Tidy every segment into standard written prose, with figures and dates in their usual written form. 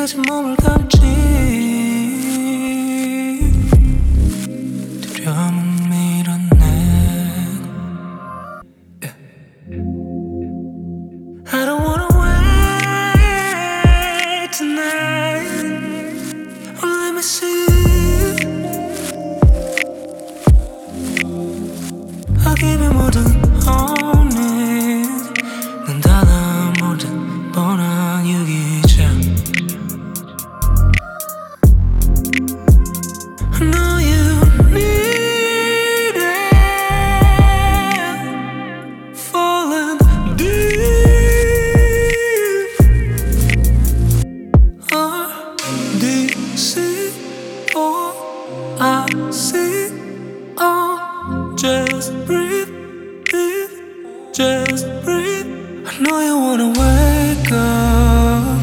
가진 몸을 감지 두려움은 밀어내 I don't wanna wait tonight Oh let me see I'll give you more than honest 넌 달라 모든 뻔한 유기자 I know you need it Falling deep R-D-C-O-I-C Oh, just breathe, breathe, just breathe I know you wanna wake up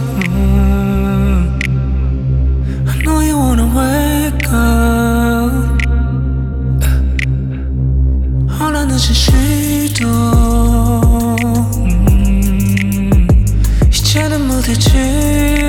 I know you wanna wake up 허나 늦은 시도 이제는 무대지